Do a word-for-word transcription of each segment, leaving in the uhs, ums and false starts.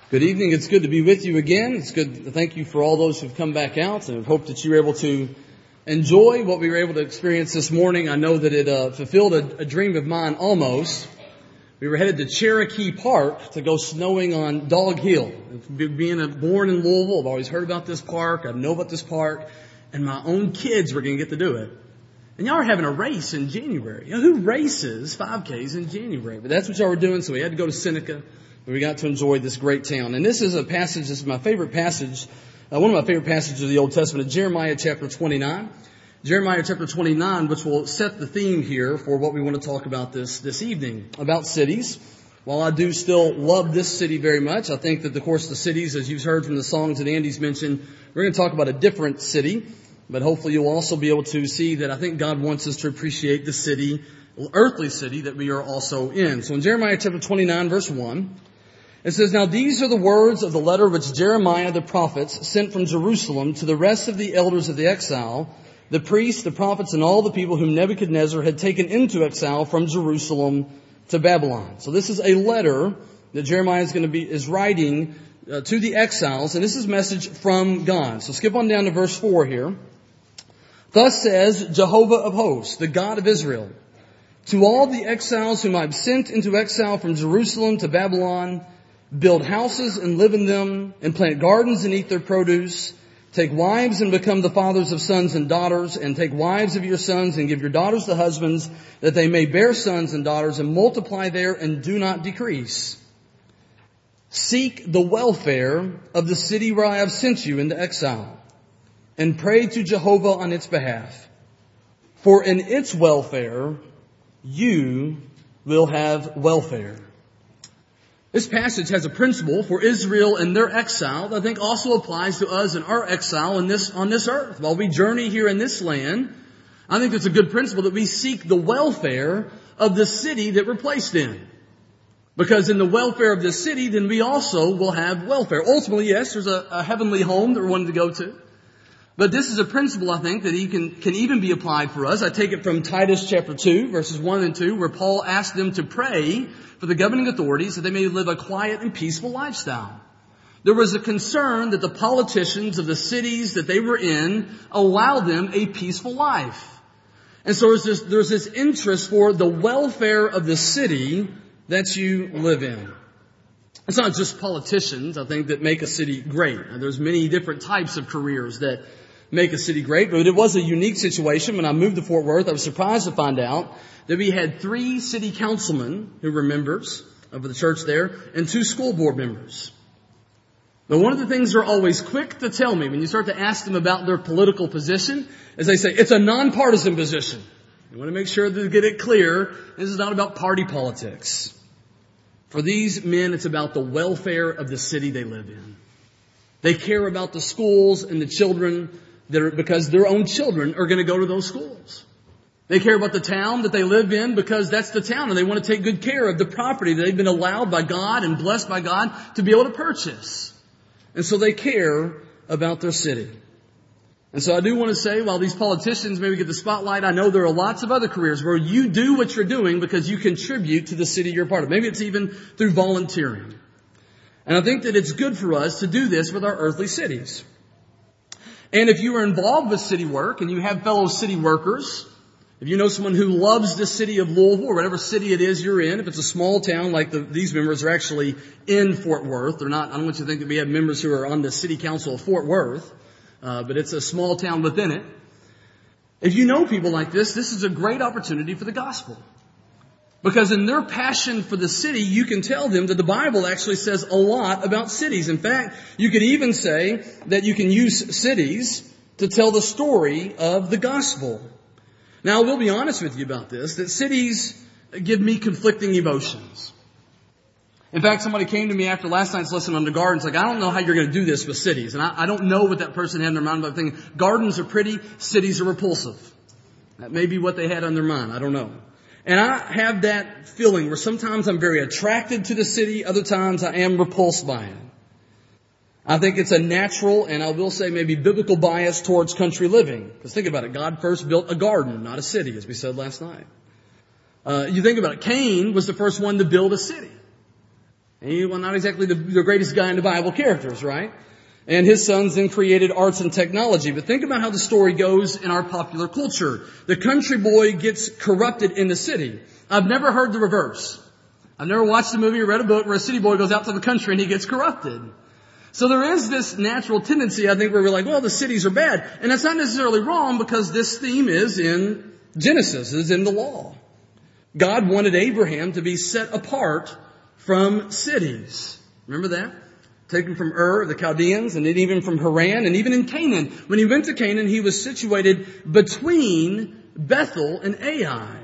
Good evening. It's good to be with you again. It's good to thank you for all those who've come back out, and I hope that you were able to enjoy what we were able to experience this morning. I know that it uh, fulfilled a, a dream of mine almost. We were headed to Cherokee Park to go snowing on Dog Hill. Being a, born in Louisville, I've always heard about this park. I know about this park, and my own kids were going to get to do it. And y'all are having a race in January. You know, who races five Ks in January? But that's what y'all were doing, so we had to go to Seneca. We got to enjoy this great town. And this is a passage, this is my favorite passage, uh, one of my favorite passages of the Old Testament, Jeremiah chapter twenty-nine. Jeremiah chapter twenty-nine, which will set the theme here for what we want to talk about this, this evening, about cities. While I do still love this city very much, I think that, of course, the cities, as you've heard from the songs that Andy's mentioned, we're going to talk about a different city. But hopefully you'll also be able to see that I think God wants us to appreciate the city, earthly city that we are also in. So in Jeremiah chapter twenty-nine, verse one, it says, "Now these are the words of the letter which Jeremiah the prophet sent from Jerusalem to the rest of the elders of the exile, the priests, the prophets, and all the people whom Nebuchadnezzar had taken into exile from Jerusalem to Babylon." So this is a letter that Jeremiah is going to be is writing uh, to the exiles, and this is a message from God. So skip on down to verse four here. "Thus says Jehovah of hosts, the God of Israel, to all the exiles whom I have sent into exile from Jerusalem to Babylon, build houses and live in them, and plant gardens and eat their produce. Take wives and become the fathers of sons and daughters, and take wives of your sons and give your daughters to husbands, that they may bear sons and daughters, and multiply there and do not decrease. Seek the welfare of the city where I have sent you into exile, and pray to Jehovah on its behalf. For in its welfare you will have welfare." This passage has a principle for Israel and their exile that I think also applies to us in our exile in this, on this earth. While we journey here in this land, I think it's a good principle that we seek the welfare of the city that we're placed in. Because in the welfare of the city, then we also will have welfare. Ultimately, yes, there's a, a heavenly home that we're wanting to go to. But this is a principle, I think, that he can, can even be applied for us. I take it from Titus chapter two, verses one and two, where Paul asked them to pray for the governing authorities that they may live a quiet and peaceful lifestyle. There was a concern that the politicians of the cities that they were in allow them a peaceful life. And so there's this, there's this interest for the welfare of the city that you live in. It's not just politicians, I think, that make a city great. Now, there's many different types of careers that make a city great, but it was a unique situation. When I moved to Fort Worth, I was surprised to find out that we had three city councilmen who were members of the church there and two school board members. But one of the things they're always quick to tell me when you start to ask them about their political position is they say, it's a nonpartisan position. You want to make sure to get it clear, this is not about party politics. For these men, it's about the welfare of the city they live in. They care about the schools and the children that are, because their own children are going to go to those schools. They care about the town that they live in because that's the town, and they want to take good care of the property that they've been allowed by God and blessed by God to be able to purchase. And so they care about their city. And so I do want to say, while these politicians maybe get the spotlight, I know there are lots of other careers where you do what you're doing because you contribute to the city you're part of. Maybe it's even through volunteering. And I think that it's good for us to do this with our earthly cities. And if you are involved with city work and you have fellow city workers, if you know someone who loves the city of Louisville or whatever city it is you're in, if it's a small town like the, these members are actually in Fort Worth, they're not, I don't want you to think that we have members who are on the city council of Fort Worth, uh, but it's a small town within it. If you know people like this, this is a great opportunity for the gospel. Because in their passion for the city, you can tell them that the Bible actually says a lot about cities. In fact, you could even say that you can use cities to tell the story of the gospel. Now, I will be honest with you about this, that cities give me conflicting emotions. In fact, somebody came to me after last night's lesson on the gardens, like, I don't know how you're going to do this with cities. And I, I don't know what that person had in their mind, but I'm thinking, gardens are pretty, cities are repulsive. That may be what they had on their mind. I don't know. And I have that feeling where sometimes I'm very attracted to the city, other times I am repulsed by it. I think it's a natural, and I will say maybe biblical bias towards country living. Because think about it, God first built a garden, not a city, as we said last night. Uh, you think about it, Cain was the first one to build a city. And he was not exactly the, the greatest guy in the Bible characters, right? And his sons then created arts and technology. But think about how the story goes in our popular culture. The country boy gets corrupted in the city. I've never heard the reverse. I've never watched a movie or read a book where a city boy goes out to the country and he gets corrupted. So there is this natural tendency, I think, where we're like, well, the cities are bad. And that's not necessarily wrong because this theme is in Genesis, is in the law. God wanted Abraham to be set apart from cities. Remember that? Taken from Ur of the Chaldeans, and then even from Haran, and even in Canaan. When he went to Canaan, he was situated between Bethel and Ai.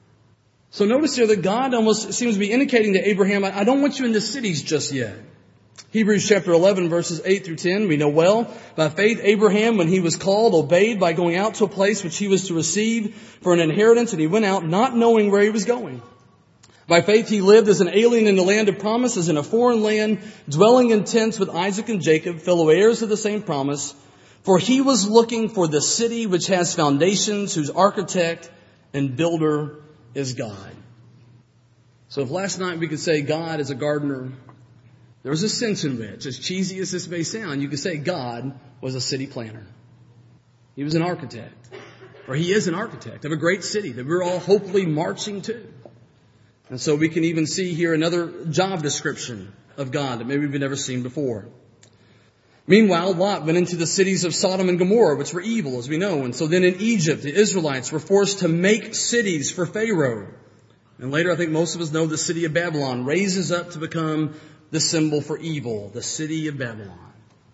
So notice here that God almost seems to be indicating to Abraham, I don't want you in the cities just yet. Hebrews chapter eleven, verses eight through ten, we know well. By faith, Abraham, when he was called, obeyed by going out to a place which he was to receive for an inheritance, and he went out not knowing where he was going. By faith he lived as an alien in the land of promise, as in a foreign land, dwelling in tents with Isaac and Jacob, fellow heirs of the same promise. For he was looking for the city which has foundations, whose architect and builder is God. So if last night we could say God is a gardener, there was a sense in which, as cheesy as this may sound, you could say God was a city planner. He was an architect, or he is an architect of a great city that we're all hopefully marching to. And so we can even see here another job description of God that maybe we've never seen before. Meanwhile, Lot went into the cities of Sodom and Gomorrah, which were evil, as we know. And so then in Egypt, the Israelites were forced to make cities for Pharaoh. And later, I think most of us know the city of Babylon raises up to become the symbol for evil, the city of Babylon.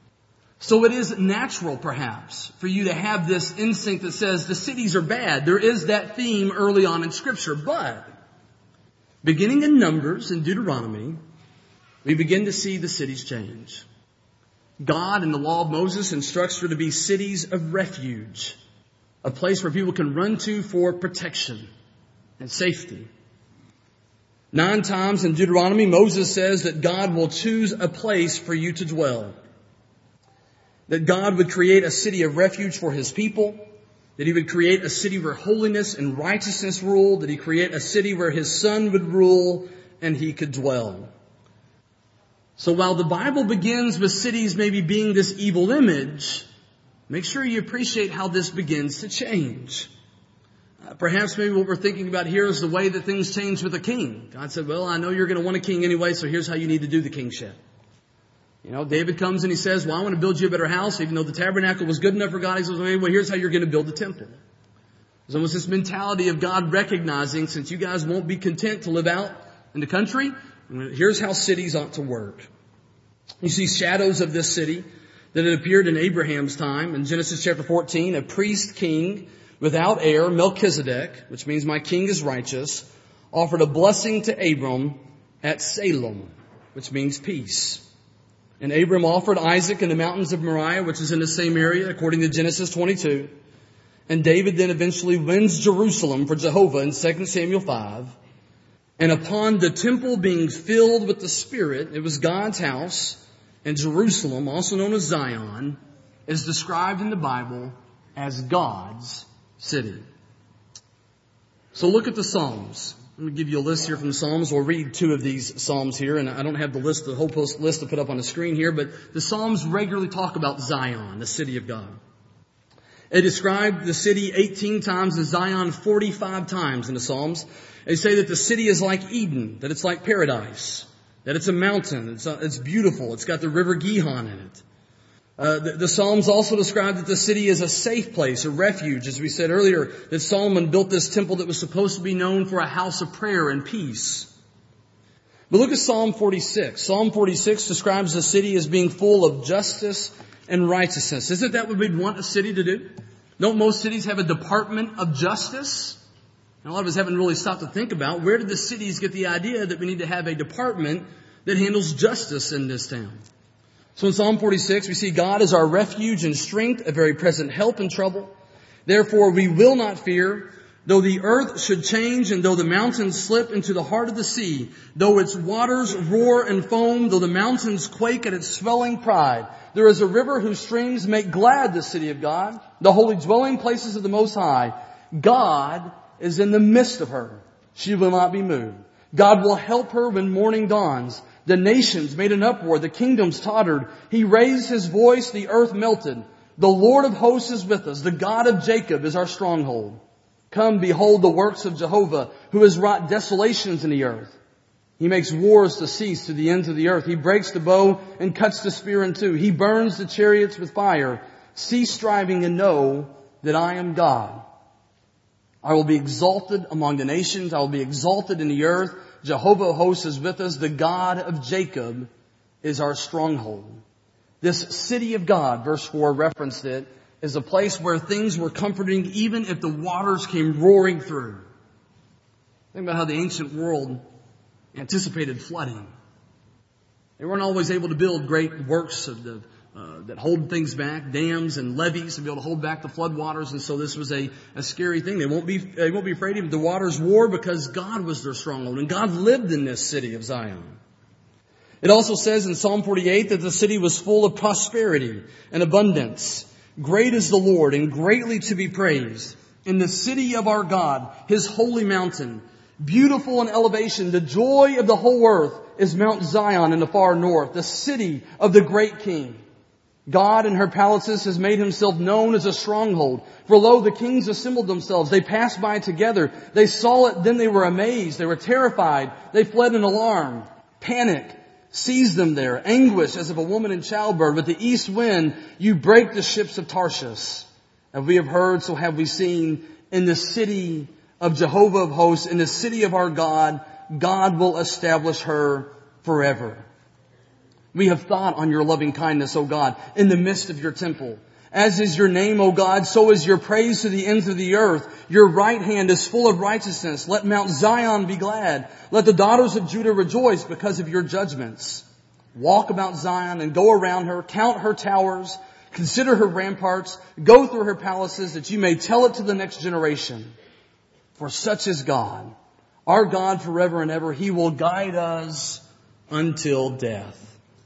So it is natural, perhaps, for you to have this instinct that says the cities are bad. There is that theme early on in Scripture, but beginning in Numbers and Deuteronomy, we begin to see the cities change. God in the law of Moses instructs there to be cities of refuge, a place where people can run to for protection and safety. Nine times in Deuteronomy, Moses says that God will choose a place for you to dwell. That God would create a city of refuge for his people. That he would create a city where holiness and righteousness ruled. That he create a city where his son would rule and he could dwell. So while the Bible begins with cities maybe being this evil image, make sure you appreciate how this begins to change. Uh, perhaps maybe what we're thinking about here is the way that things change with a king. God said, well, I know you're going to want a king anyway, so here's how you need to do the kingship. You know, David comes and he says, well, I want to build you a better house. Even though the tabernacle was good enough for God, he says, well, here's how you're going to build the temple. There's almost this mentality of God recognizing, since you guys won't be content to live out in the country, here's how cities ought to work. You see shadows of this city that had appeared in Abraham's time. In Genesis chapter fourteen, a priest king without heir, Melchizedek, which means my king is righteous, offered a blessing to Abram at Salem, which means peace. And Abram offered Isaac in the mountains of Moriah, which is in the same area, according to Genesis twenty-two. And David then eventually wins Jerusalem for Jehovah in Second Samuel five. And upon the temple being filled with the Spirit, it was God's house, and Jerusalem, also known as Zion, is described in the Bible as God's city. So look at the Psalms. Let me give you a list here from the Psalms. We'll read two of these Psalms here, and I don't have the list, the whole post list to put up on the screen here, but the Psalms regularly talk about Zion, the city of God. They describe the city eighteen times and Zion forty-five times in the Psalms. They say that the city is like Eden, that it's like paradise, that it's a mountain, it's, uh, it's beautiful, it's got the river Gihon in it. Uh, the, the Psalms also describe that the city is a safe place, a refuge. As we said earlier, that Solomon built this temple that was supposed to be known for a house of prayer and peace. But look at Psalm forty-six. Psalm forty-six describes the city as being full of justice and righteousness. Isn't that what we'd want a city to do? Don't most cities have a department of justice? And a lot of us haven't really stopped to think about, where did the cities get the idea that we need to have a department that handles justice in this town? So in Psalm forty-six, we see God as our refuge and strength, a very present help in trouble. Therefore, we will not fear, though the earth should change and though the mountains slip into the heart of the sea, though its waters roar and foam, though the mountains quake at its swelling pride. There is a river whose streams make glad the city of God, the holy dwelling places of the Most High. God is in the midst of her. She will not be moved. God will help her when morning dawns. The nations made an uproar. The kingdoms tottered. He raised his voice. The earth melted. The Lord of hosts is with us. The God of Jacob is our stronghold. Come, behold the works of Jehovah, who has wrought desolations in the earth. He makes wars to cease to the ends of the earth. He breaks the bow and cuts the spear in two. He burns the chariots with fire. Cease striving and know that I am God. I will be exalted among the nations. I will be exalted in the earth. Jehovah of hosts is with us. The God of Jacob is our stronghold. This city of God, verse four referenced it, is a place where things were comforting even if the waters came roaring through. Think about how the ancient world anticipated flooding. They weren't always able to build great works of the, uh, that hold things back, dams and levees to be able to hold back the floodwaters, and so this was a, a scary thing. They won't be they won't be afraid if the waters roar because God was their stronghold, and God lived in this city of Zion. It also says in Psalm forty-eight that the city was full of prosperity and abundance. Great is the Lord and greatly to be praised in the city of our God, His holy mountain. Beautiful in elevation, the joy of the whole earth is Mount Zion in the far north, the city of the great King. God in her palaces has made Himself known as a stronghold. For lo, the kings assembled themselves. They passed by together. They saw it, then they were amazed. They were terrified. They fled in alarm. Panic seized them there. Anguish as of a woman in childbirth. With the east wind, you break the ships of Tarshish. As we have heard, so have we seen in the city of Jehovah of hosts, in the city of our God, God will establish her forever. We have thought on your loving kindness, O God, in the midst of your temple. As is your name, O God, so is your praise to the ends of the earth. Your right hand is full of righteousness. Let Mount Zion be glad. Let the daughters of Judah rejoice because of your judgments. Walk about Zion and go around her. Count her towers. Consider her ramparts. Go through her palaces that you may tell it to the next generation. For such is God, our God forever and ever. He will guide us until death.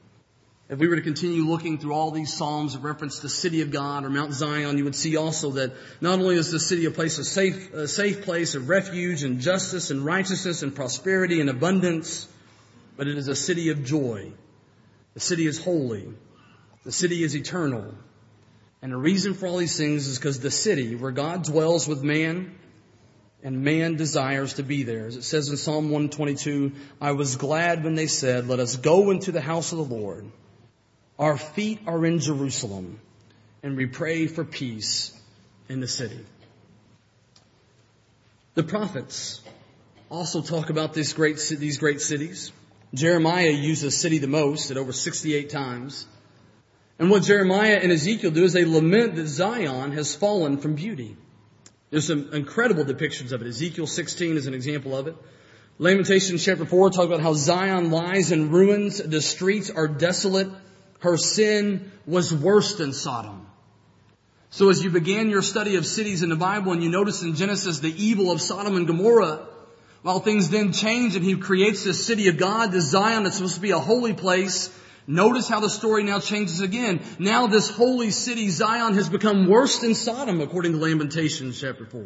If we were to continue looking through all these Psalms that reference the city of God or Mount Zion, you would see also that not only is the city a place, a safe, a safe place of refuge and justice and righteousness and prosperity and abundance, but it is a city of joy. The city is holy. The city is eternal. And the reason for all these things is because the city where God dwells with man, and man desires to be there. As it says in Psalm one twenty-two, I was glad when they said, let us go into the house of the Lord. Our feet are in Jerusalem, and we pray for peace in the city. The prophets also talk about this great, these great cities. Jeremiah uses city the most at over sixty-eight times. And what Jeremiah and Ezekiel do is they lament that Zion has fallen from beauty. There's some incredible depictions of it. Ezekiel sixteen is an example of it. Lamentations chapter four talks about how Zion lies in ruins. The streets are desolate. Her sin was worse than Sodom. So as you began your study of cities in the Bible and you notice in Genesis the evil of Sodom and Gomorrah, while things then change and He creates this city of God, this Zion that's supposed to be a holy place, notice how the story now changes again. Now this holy city, Zion, has become worse than Sodom, according to Lamentations chapter four.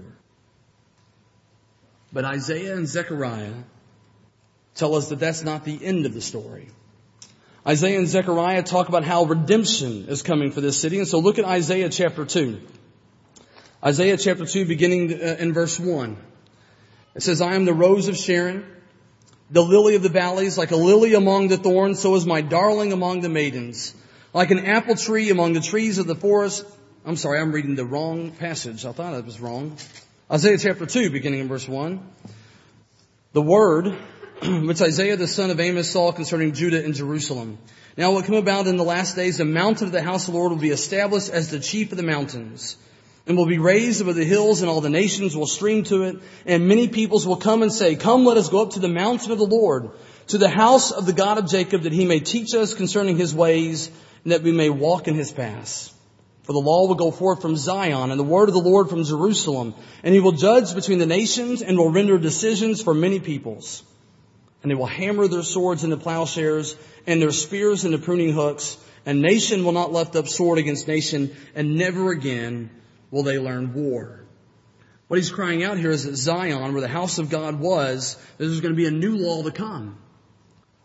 But Isaiah and Zechariah tell us that that's not the end of the story. Isaiah and Zechariah talk about how redemption is coming for this city. And so look at Isaiah chapter two. Isaiah chapter two, beginning in verse one. It says, I am the rose of Sharon, the lily of the valleys, like a lily among the thorns, so is my darling among the maidens. Like an apple tree among the trees of the forest. I'm sorry, I'm reading the wrong passage. I thought it was wrong. Isaiah chapter two, beginning in verse one. The word which Isaiah the son of Amos saw concerning Judah and Jerusalem. Now it will come about in the last days, the mountain of the house of the Lord will be established as the chief of the mountains, and will be raised above the hills, and all the nations will stream to it. And many peoples will come and say, come, let us go up to the mountain of the Lord, to the house of the God of Jacob, that He may teach us concerning His ways, and that we may walk in His paths. For the law will go forth from Zion, and the word of the Lord from Jerusalem. And He will judge between the nations, and will render decisions for many peoples. And they will hammer their swords into plowshares, and their spears into pruning hooks. And nation will not lift up sword against nation, and never again will they learn war. What he's crying out here is that Zion, where the house of God was, there's going to be a new law to come.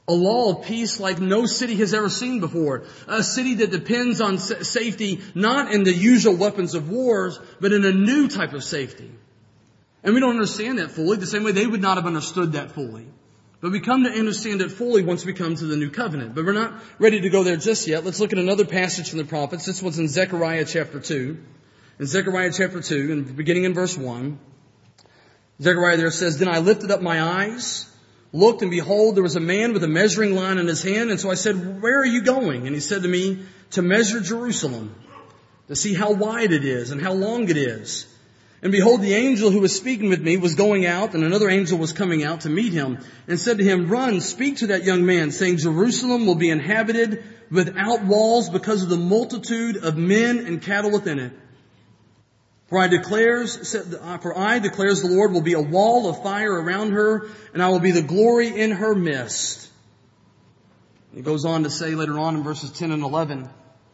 A law of peace like no city has ever seen before. A city that depends on safety not in the usual weapons of wars, but in a new type of safety. And we don't understand that fully, the same way they would not have understood that fully. But we come to understand it fully once we come to the new covenant. But we're not ready to go there just yet. Let's look at another passage from the prophets. This one's in Zechariah chapter two. In Zechariah chapter two, and beginning in verse one, Zechariah there says, "Then I lifted up my eyes, looked, and behold, there was a man with a measuring line in his hand. And so I said, 'Where are you going?' And he said to me, 'To measure Jerusalem, to see how wide it is and how long it is.' And behold, the angel who was speaking with me was going out, and another angel was coming out to meet him, and said to him, 'Run, speak to that young man, saying, Jerusalem will be inhabited without walls because of the multitude of men and cattle within it. For I declares, for I declares the Lord will be a wall of fire around her, and I will be the glory in her midst.'" He goes on to say later on in verses ten and eleven,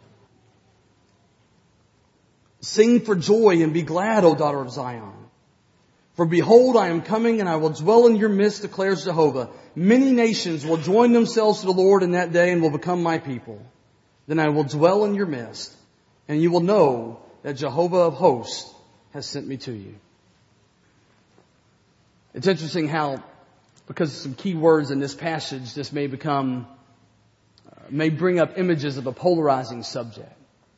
"Sing for joy and be glad, O daughter of Zion. For behold, I am coming and I will dwell in your midst, declares Jehovah. Many nations will join themselves to the Lord in that day and will become my people. Then I will dwell in your midst, and you will know that Jehovah of hosts has sent me to you." It's interesting how, because of some key words in this passage, this may become, uh, may bring up images of a polarizing subject.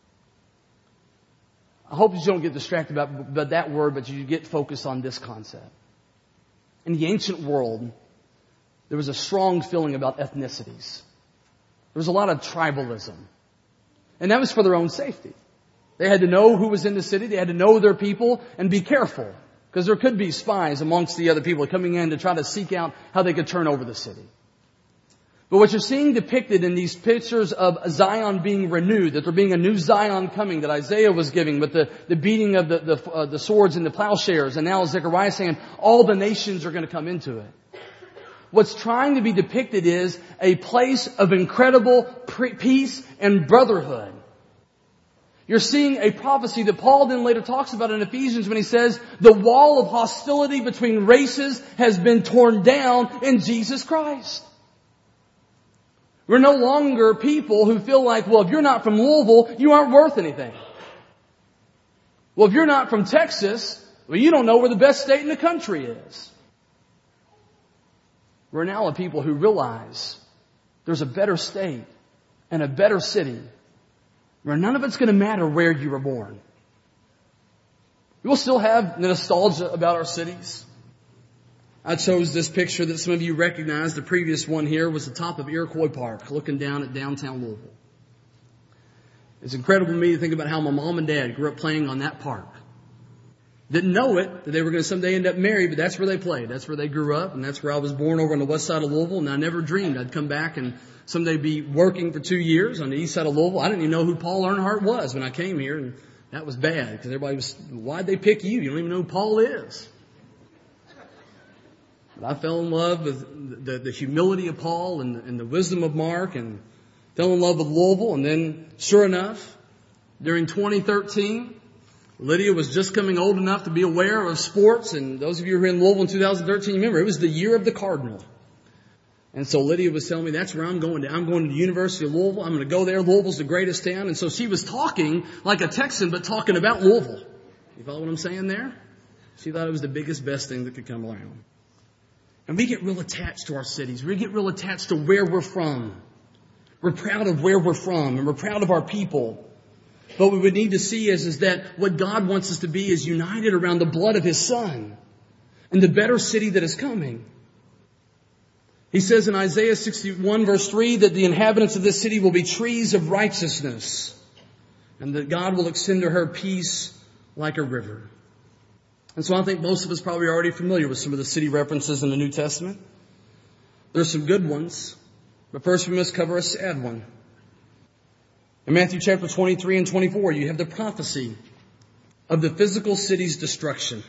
I hope you don't get distracted about, about that word, but you get focused on this concept. In the ancient world, there was a strong feeling about ethnicities. There was a lot of tribalism. And that was for their own safety. They had to know who was in the city. They had to know their people and be careful, because there could be spies amongst the other people coming in to try to seek out how they could turn over the city. But what you're seeing depicted in these pictures of Zion being renewed, that there being a new Zion coming that Isaiah was giving with the, the beating of the, the, uh, the swords and the plowshares, and now Zechariah saying all the nations are going to come into it. What's trying to be depicted is a place of incredible pre- peace and brotherhood. You're seeing a prophecy that Paul then later talks about in Ephesians when he says the wall of hostility between races has been torn down in Jesus Christ. We're no longer people who feel like, well, if you're not from Louisville, you aren't worth anything. Well, if you're not from Texas, well, you don't know where the best state in the country is. We're now a people who realize there's a better state and a better city where none of it's going to matter where you were born. We'll still have nostalgia about our cities. I chose this picture that some of you recognize. The previous one here was the top of Iroquois Park, looking down at downtown Louisville. It's incredible to me to think about how my mom and dad grew up playing on that park. Didn't know it, that they were going to someday end up married, but that's where they played. That's where they grew up, and that's where I was born, over on the west side of Louisville, and I never dreamed I'd come back and someday be working for two years on the east side of Louisville. I didn't even know who Paul Earnhardt was when I came here, and that was bad, because everybody was, why'd they pick you? You don't even know who Paul is. I fell in love with the, the humility of Paul and, and the wisdom of Mark, and fell in love with Louisville. And then, sure enough, during twenty thirteen, Lydia was just coming old enough to be aware of sports. And those of you who were in Louisville in two thousand thirteen, remember, it was the year of the Cardinal. And so Lydia was telling me, that's where I'm going to. I'm going to the University of Louisville. I'm going to go there. Louisville's the greatest town. And so she was talking like a Texan, but talking about Louisville. You follow what I'm saying there? She thought it was the biggest, best thing that could come around. And we get real attached to our cities. We get real attached to where we're from. We're proud of where we're from, and we're proud of our people. But what we would need to see is, is that what God wants us to be is united around the blood of His Son and the better city that is coming. He says in Isaiah sixty-one verse three that the inhabitants of this city will be trees of righteousness, and that God will extend to her peace like a river. And so I think most of us probably are already familiar with some of the city references in the New Testament. There's some good ones, but first we must cover a sad one. In Matthew chapter twenty-three and twenty-four, you have the prophecy of the physical city's destruction.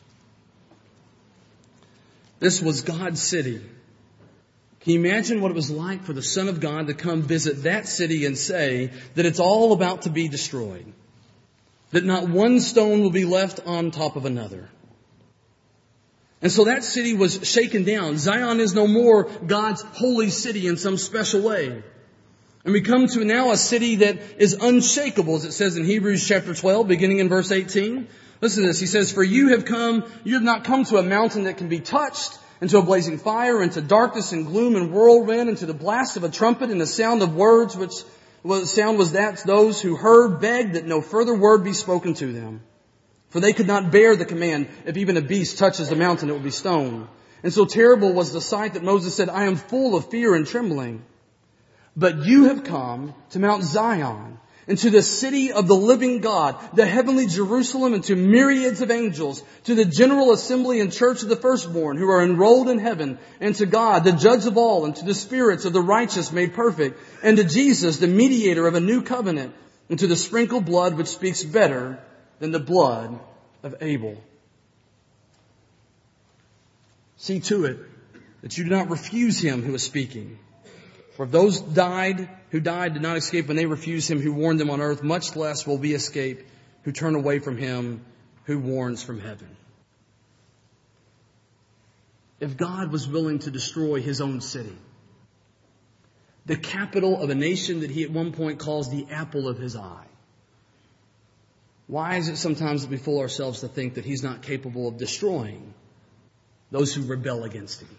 This was God's city. Can you imagine what it was like for the Son of God to come visit that city and say that it's all about to be destroyed? That not one stone will be left on top of another. And so that city was shaken down. Zion is no more God's holy city in some special way. And we come to now a city that is unshakable, as it says in Hebrews chapter twelve, beginning in verse eighteen. Listen to this. He says, "For you have come, you have not come to a mountain that can be touched, into a blazing fire, into darkness and gloom and whirlwind, into the blast of a trumpet and the sound of words, which well, the sound was that those who heard begged that no further word be spoken to them. For they could not bear the command, if even a beast touches the mountain, it will be stoned. And so terrible was the sight that Moses said, I am full of fear and trembling. But you have come to Mount Zion, and to the city of the living God, the heavenly Jerusalem, and to myriads of angels, to the general assembly and church of the firstborn who are enrolled in heaven, and to God, the judge of all, and to the spirits of the righteous made perfect, and to Jesus, the mediator of a new covenant, and to the sprinkled blood which speaks better than the blood of Abel." See to it that you do not refuse him who is speaking. For if those died who died did not escape when they refused him who warned them on earth, much less will we escape who turn away from him who warns from heaven. If God was willing to destroy his own city, the capital of a nation that he at one point calls the apple of his eye, why is it sometimes that we fool ourselves to think that he's not capable of destroying those who rebel against him?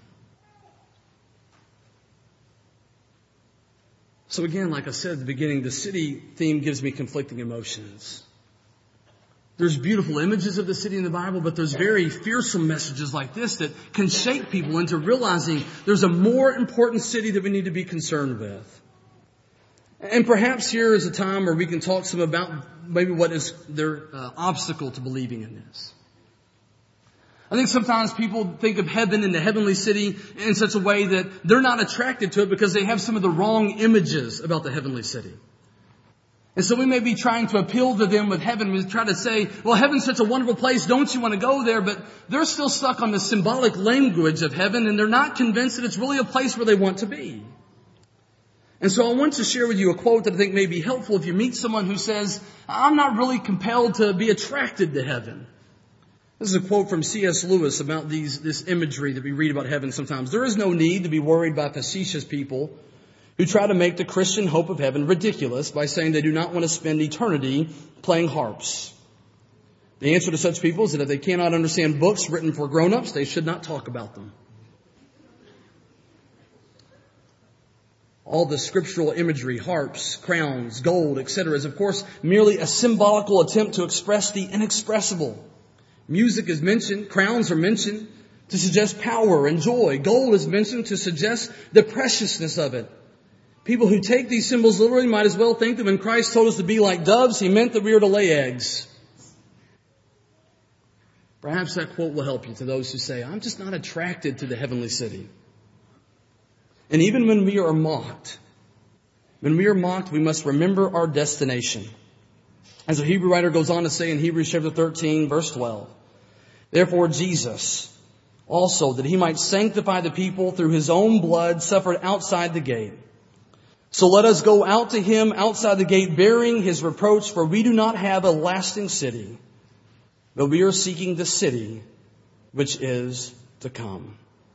So again, like I said at the beginning, the city theme gives me conflicting emotions. There's beautiful images of the city in the Bible, but there's very fearsome messages like this that can shake people into realizing there's a more important city that we need to be concerned with. And perhaps here is a time where we can talk some about maybe what is their uh, obstacle to believing in this. I think sometimes people think of heaven and the heavenly city in such a way that they're not attracted to it because they have some of the wrong images about the heavenly city. And so we may be trying to appeal to them with heaven. We try to say, well, heaven's such a wonderful place. Don't you want to go there? But they're still stuck on the symbolic language of heaven, and they're not convinced that it's really a place where they want to be. And so I want to share with you a quote that I think may be helpful if you meet someone who says, I'm not really compelled to be attracted to heaven. This is a quote from C S Lewis about these, this imagery that we read about heaven sometimes. "There is no need to be worried by facetious people who try to make the Christian hope of heaven ridiculous by saying they do not want to spend eternity playing harps. The answer to such people is that if they cannot understand books written for grown-ups, they should not talk about them. All the scriptural imagery, harps, crowns, gold, et cetera, is of course merely a symbolical attempt to express the inexpressible. Music is mentioned, crowns are mentioned to suggest power and joy. Gold is mentioned to suggest the preciousness of it. People who take these symbols literally might as well think that when Christ told us to be like doves, he meant that we are to lay eggs." Perhaps that quote will help you to those who say, I'm just not attracted to the heavenly city. And even when we are mocked, when we are mocked, we must remember our destination. As a Hebrew writer goes on to say in Hebrews chapter thirteen, verse twelve, "Therefore Jesus also, that he might sanctify the people through his own blood, suffered outside the gate. So let us go out to him outside the gate, bearing his reproach, for we do not have a lasting city, but we are seeking the city which is to come."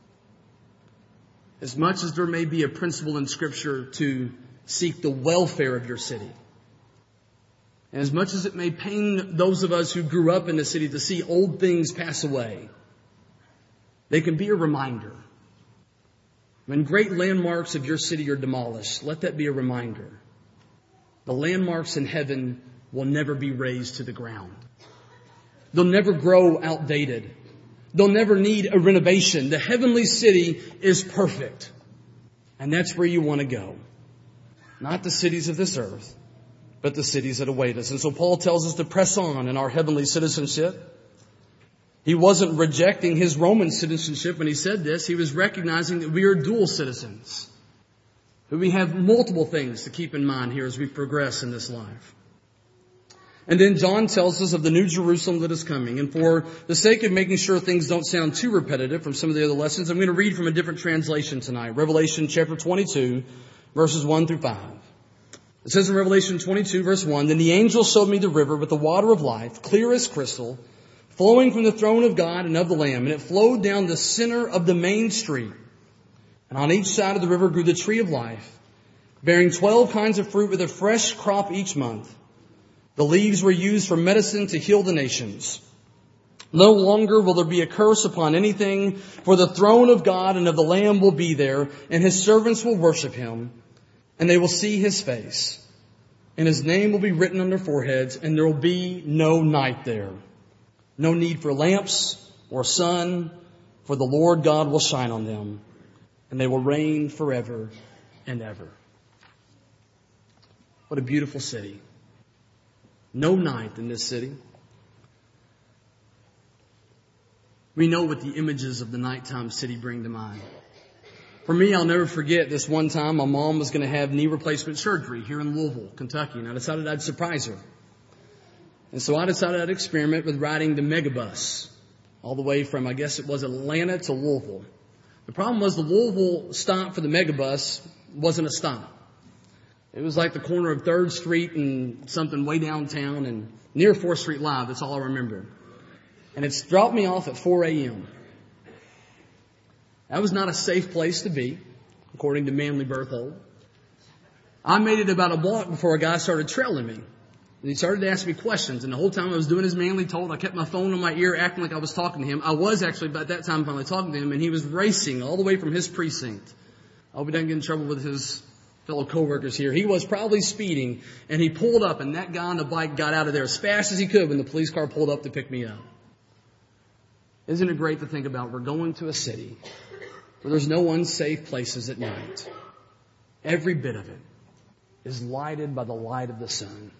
As much as there may be a principle in Scripture to seek the welfare of your city, and as much as it may pain those of us who grew up in the city to see old things pass away, they can be a reminder. When great landmarks of your city are demolished, let that be a reminder. The landmarks in heaven will never be razed to the ground. They'll never grow outdated. They'll never need a renovation. The heavenly city is perfect. And that's where you want to go. Not the cities of this earth, but the cities that await us. And so Paul tells us to press on in our heavenly citizenship. He wasn't rejecting his Roman citizenship when he said this. He was recognizing that we are dual citizens. That we have multiple things to keep in mind here as we progress in this life. And then John tells us of the new Jerusalem that is coming. And for the sake of making sure things don't sound too repetitive from some of the other lessons, I'm going to read from a different translation tonight. Revelation chapter twenty-two, verses one through five. It says in Revelation twenty-two, verse one, "Then the angel showed me the river with the water of life, clear as crystal, flowing from the throne of God and of the Lamb. And it flowed down the center of the main street. And on each side of the river grew the tree of life, bearing twelve kinds of fruit with a fresh crop each month. The leaves were used for medicine to heal the nations. No longer will there be a curse upon anything, for the throne of God and of the Lamb will be there, and His servants will worship Him, and they will see His face. And His name will be written on their foreheads, and there will be no night there. No need for lamps or sun, for the Lord God will shine on them, and they will reign forever and ever. What a beautiful city. No night in this city. We know what the images of the nighttime city bring to mind. For me, I'll never forget this one time my mom was going to have knee replacement surgery here in Louisville, Kentucky, and I decided I'd surprise her. And so I decided I'd experiment with riding the megabus all the way from, I guess it was Atlanta to Louisville. The problem was the Louisville stop for the megabus wasn't a stop. It was like the corner of third Street and something way downtown and near fourth Street Live. That's all I remember. And it's dropped me off at four a.m. That was not a safe place to be, according to Manly Berthold. I made it about a block before a guy started trailing me. And he started to ask me questions. And the whole time I was doing as Manly told, I kept my phone on my ear, acting like I was talking to him. I was actually, by that time, finally talking to him. And he was racing all the way from his precinct. I hope he doesn't get in trouble with his fellow coworkers here. He was probably speeding. And he pulled up. And that guy on the bike got out of there as fast as he could when the police car pulled up to pick me up. Isn't it great to think about we're going to a city where there's no unsafe places at night. Every bit of it is lighted by the light of the sun.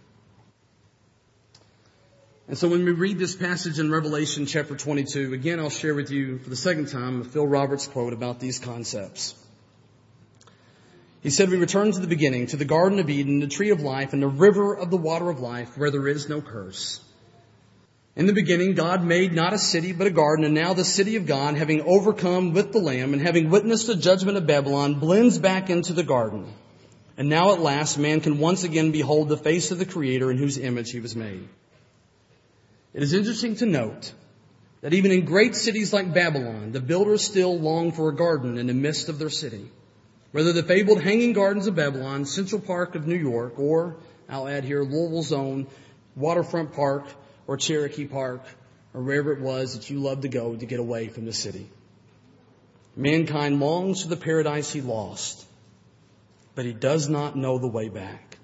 And so when we read this passage in Revelation chapter twenty-two, again, I'll share with you for the second time a Phil Roberts quote about these concepts. He said, "We return to the beginning, to the Garden of Eden, the tree of life, and the river of the water of life, where there is no curse. In the beginning, God made not a city, but a garden, and now the city of God, having overcome with the Lamb and having witnessed the judgment of Babylon, blends back into the garden. And now at last, man can once again behold the face of the Creator in whose image he was made." It is interesting to note that even in great cities like Babylon, the builders still long for a garden in the midst of their city. Whether the fabled Hanging Gardens of Babylon, Central Park of New York, or, I'll add here, Louisville's own Waterfront Park, or Cherokee Park, or wherever it was that you loved to go to get away from the city. Mankind longs for the paradise he lost, but he does not know the way back.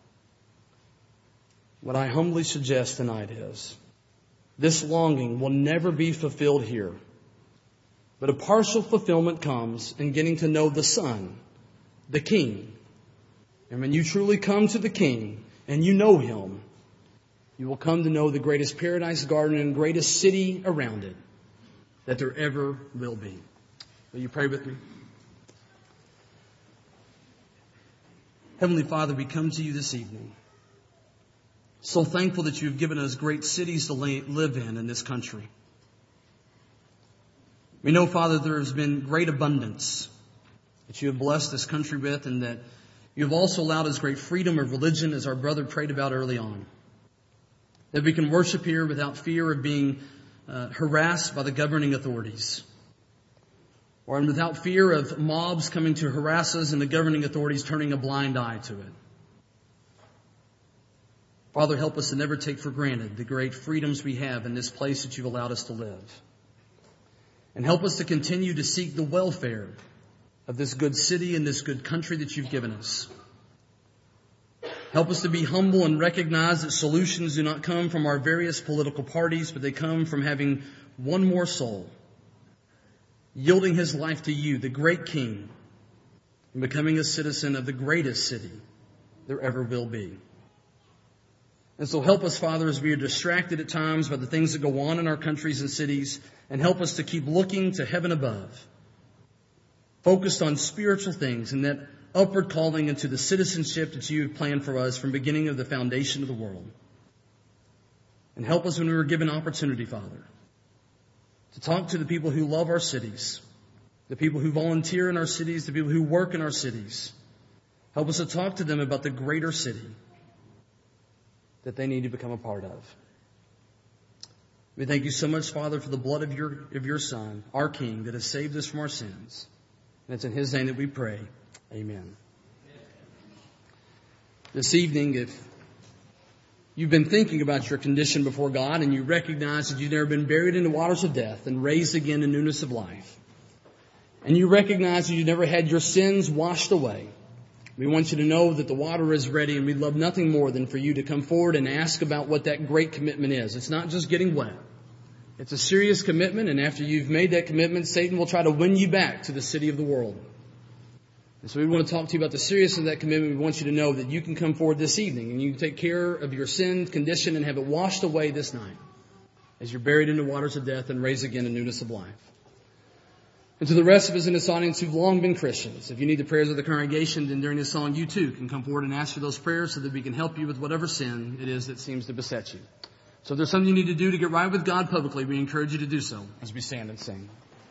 What I humbly suggest tonight is, this longing will never be fulfilled here, but a partial fulfillment comes in getting to know the Son, the King. And when you truly come to the King and you know Him, you will come to know the greatest paradise garden and greatest city around it that there ever will be. Will you pray with me? Heavenly Father, we come to you this evening, so thankful that you've given us great cities to live in in this country. We know, Father, there has been great abundance that you have blessed this country with, and that you have also allowed us great freedom of religion, as our brother prayed about early on. That we can worship here without fear of being uh, harassed by the governing authorities, or without fear of mobs coming to harass us and the governing authorities turning a blind eye to it. Father, help us to never take for granted the great freedoms we have in this place that you've allowed us to live. And help us to continue to seek the welfare of this good city and this good country that you've given us. Help us to be humble and recognize that solutions do not come from our various political parties, but they come from having one more soul, yielding his life to you, the great King, and becoming a citizen of the greatest city there ever will be. And so help us, Father, as we are distracted at times by the things that go on in our countries and cities, and help us to keep looking to heaven above, focused on spiritual things and that upward calling into the citizenship that you have planned for us from the beginning of the foundation of the world. And help us when we were given opportunity, Father, to talk to the people who love our cities, the people who volunteer in our cities, the people who work in our cities. Help us to talk to them about the greater city that they need to become a part of. We thank you so much, Father, for the blood of your, of your Son, our King, that has saved us from our sins. And it's in His name that we pray. Amen. This evening, if you've been thinking about your condition before God and you recognize that you've never been buried in the waters of death and raised again in newness of life, and you recognize that you've never had your sins washed away, we want you to know that the water is ready, and we'd love nothing more than for you to come forward and ask about what that great commitment is. It's not just getting wet. It's a serious commitment, and after you've made that commitment, Satan will try to win you back to the city of the world. And so we want to talk to you about the seriousness of that commitment. We want you to know that you can come forward this evening, and you can take care of your sin condition and have it washed away this night as you're buried in the waters of death and raised again in newness of life. And to the rest of us in this audience who've long been Christians, if you need the prayers of the congregation, then during this song you too can come forward and ask for those prayers so that we can help you with whatever sin it is that seems to beset you. So if there's something you need to do to get right with God publicly, we encourage you to do so as we stand and sing.